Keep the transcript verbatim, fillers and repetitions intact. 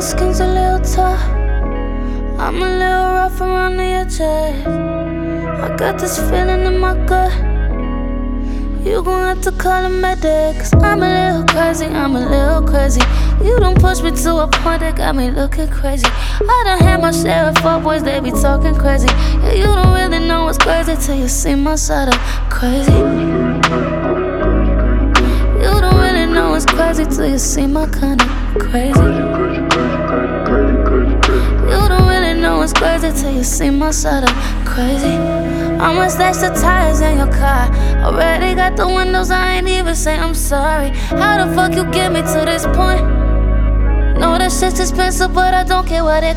skin's a little tough. I'm a little rough around the edges. I got this feeling in my gut. You gon' have to call a medic, cause I'm a little crazy, I'm a little crazy. You done pushed me to a point that got me looking crazy. I done had my share of fuck boys, they be talking crazy. Yeah, you don't really know what's crazy till you see my side of crazy. You don't really know what's crazy till you see my kind of crazy. You don't really know what's crazy till you see my side of crazy. I'ma stash the tires in your car. Already got the windows, I ain't even say I'm sorry. How the fuck you get me to this point? Know that shit's expensive, but I don't care what it